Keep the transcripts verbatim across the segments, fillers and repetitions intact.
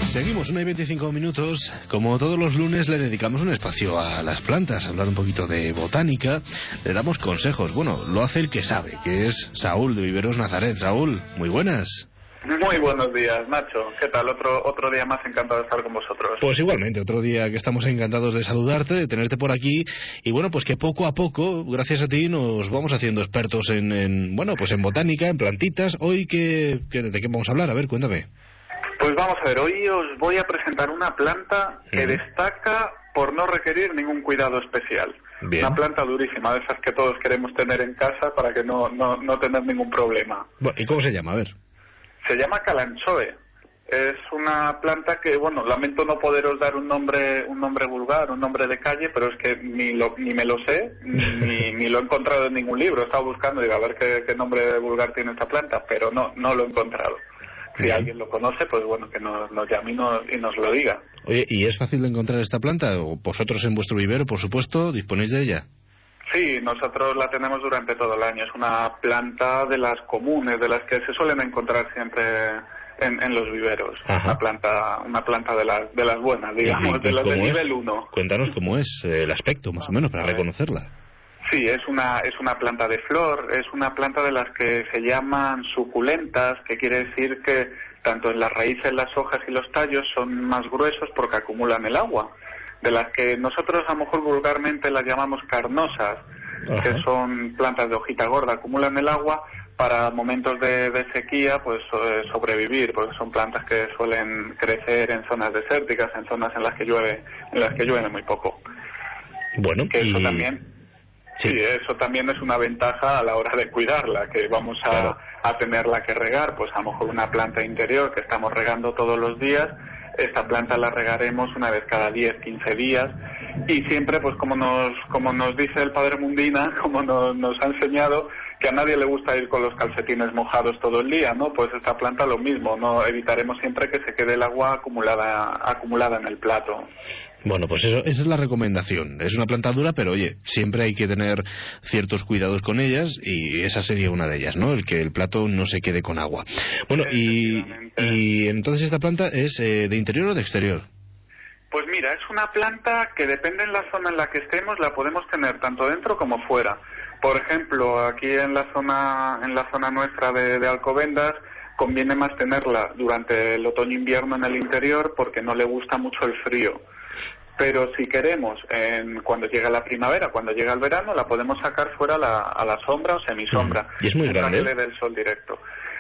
Seguimos, una y veinticinco minutos. Como todos los lunes le dedicamos un espacio a las plantas, a hablar un poquito de botánica, le damos consejos. Bueno, lo hace el que sabe, que es Saúl de Viveros Nazaret. Saúl, muy buenas. Muy buenos días, Nacho. ¿Qué tal? Otro otro día más, encantado de estar con vosotros. Pues igualmente, otro día que estamos encantados de saludarte, de tenerte por aquí, y bueno, pues que poco a poco, gracias a ti, nos vamos haciendo expertos en, en bueno, pues en botánica, en plantitas. Hoy, ¿qué, qué, ¿de qué vamos a hablar? A ver, cuéntame. Pues vamos a ver, hoy os voy a presentar una planta que uh-huh. destaca por no requerir ningún cuidado especial. Bien. Una planta durísima, de esas que todos queremos tener en casa para que no, no, no tener ningún problema. Bueno, ¿y cómo se llama? A ver. Se llama Kalanchoe. Es una planta que, bueno, lamento no poderos dar un nombre un nombre vulgar, un nombre de calle, pero es que ni lo, ni me lo sé, ni, ni lo he encontrado en ningún libro. He estado buscando, digo, a ver qué, qué nombre vulgar tiene esta planta, pero no, no lo he encontrado. Si Bien. alguien lo conoce, pues bueno, que nos, nos llame y nos, y nos lo diga. Oye, ¿y es fácil de encontrar esta planta? ¿Vosotros en vuestro vivero, por supuesto, disponéis de ella? Sí, nosotros la tenemos durante todo el año. Es una planta de las comunes, de las que se suelen encontrar siempre en, en los viveros. Ajá. Una planta una planta de las de las buenas, digamos, de las de nivel uno. Cuéntanos cómo es el aspecto, más o menos, para reconocerla. Sí, es una es una planta de flor, es una planta de las que se llaman suculentas, que quiere decir que tanto en las raíces, las hojas y los tallos son más gruesos porque acumulan el agua. De las que nosotros a lo mejor vulgarmente las llamamos carnosas, Ajá. que son plantas de hojita gorda, acumulan el agua para momentos de, de sequía, pues eh, sobrevivir, porque son plantas que suelen crecer en zonas desérticas, en zonas en las que llueve, en las que llueve muy poco. Bueno, que eso y... también, sí. sí, eso también es una ventaja a la hora de cuidarla, que vamos a, claro. a tenerla que regar, pues a lo mejor una planta interior que estamos regando todos los días. Esta planta la regaremos una vez cada diez, quince días y siempre, pues como nos como nos dice el padre Mundina, como nos, nos ha enseñado, que a nadie le gusta ir con los calcetines mojados todo el día, ¿no? Pues esta planta lo mismo, no evitaremos siempre que se quede el agua acumulada acumulada en el plato. Bueno, pues eso, esa es la recomendación. Es una planta dura, pero oye, siempre hay que tener ciertos cuidados con ellas y esa sería una de ellas, ¿no? El que el plato no se quede con agua. Bueno, y, y entonces esta planta es eh, de interior o de exterior. Pues mira, es una planta que depende en la zona en la que estemos, la podemos tener tanto dentro como fuera. Por ejemplo, aquí en la zona en la zona nuestra de, de Alcobendas, conviene más tenerla durante el otoño-invierno en el interior porque no le gusta mucho el frío. Pero si queremos, en, cuando llega la primavera, cuando llega el verano, la podemos sacar fuera a la, a la sombra o semisombra. ¿Y es muy grande? Para que le dé el sol directo.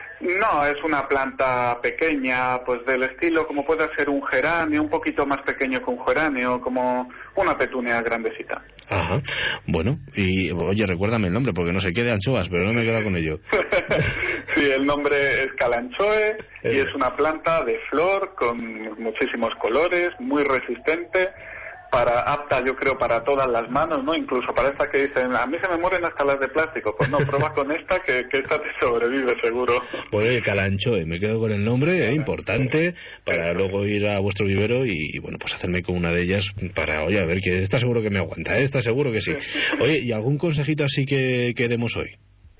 No, es una planta pequeña, pues del estilo como puede ser un geranio, un poquito más pequeño que un geranio, como una petunia grandecita. Ajá, bueno, y oye, recuérdame el nombre, porque no sé qué de anchoas, pero no me he quedado con ello. Sí, el nombre es Kalanchoe y es una planta de flor con muchísimos colores, muy resistente, para apta yo creo para todas las manos, ¿no? Incluso para esta que dicen, a mí se me mueren hasta las de plástico. Pues no, prueba con esta que, que esta te sobrevive seguro. Bueno, el Kalanchoe, me quedo con el nombre, eh, importante, para luego ir a vuestro vivero y, y bueno, pues hacerme con una de ellas para, oye, a ver, que está seguro que me aguanta, ¿eh? Está seguro que sí. Oye, ¿y algún consejito así que, que demos hoy?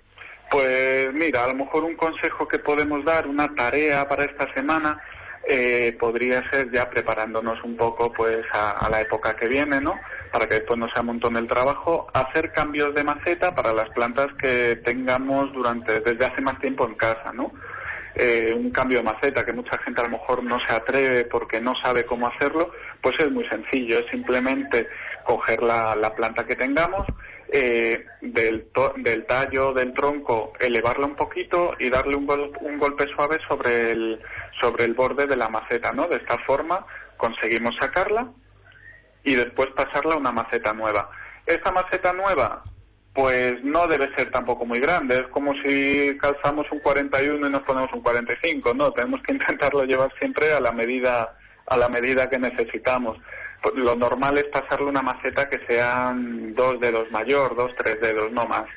Pues mira, a lo mejor un consejo que podemos dar, una tarea para esta semana, eh, podría ser ya preparándonos un poco pues a, a la época que viene, ¿no? Para que después no se amontone el trabajo, hacer cambios de maceta para las plantas que tengamos durante desde hace más tiempo en casa, ¿no? Eh, un cambio de maceta que mucha gente a lo mejor no se atreve porque no sabe cómo hacerlo, pues es muy sencillo, es simplemente coger la, la planta que tengamos, eh, del, to, del tallo, del tronco, elevarla un poquito y darle un, gol, un golpe suave sobre el, sobre el borde de la maceta, ¿no? De esta forma conseguimos sacarla y después pasarla a una maceta nueva. Esta maceta nueva pues no debe ser tampoco muy grande, es como si calzamos un cuarenta y uno y nos ponemos un cuarenta y cinco, no, tenemos que intentarlo llevar siempre a la medida a la medida que necesitamos. Pues lo normal es pasarle una maceta que sean dos dedos mayor, dos, tres dedos, no más.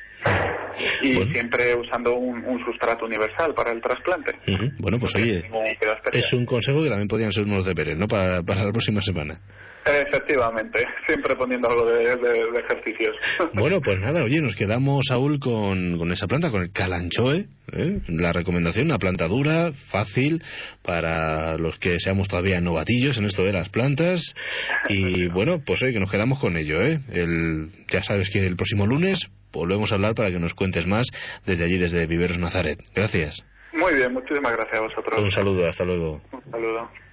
Y bueno, siempre usando un, un sustrato universal para el trasplante. Uh-huh. Bueno, pues oye, es un consejo que también podrían ser unos deberes, ¿no? Para, para la próxima semana. Efectivamente, siempre poniendo algo de, de, de ejercicios. Bueno, pues nada, oye, nos quedamos, Saúl, con, con esa planta, con el Kalanchoe, ¿eh? La recomendación, una planta dura, fácil, para los que seamos todavía novatillos en esto de las plantas. Y bueno, pues oye, que nos quedamos con ello, ¿eh? El, ya sabes que el próximo lunes volvemos a hablar para que nos cuentes más desde allí, desde Viveros Nazaret. Gracias. Muy bien, muchísimas gracias a vosotros. Un saludo, hasta luego. Un saludo.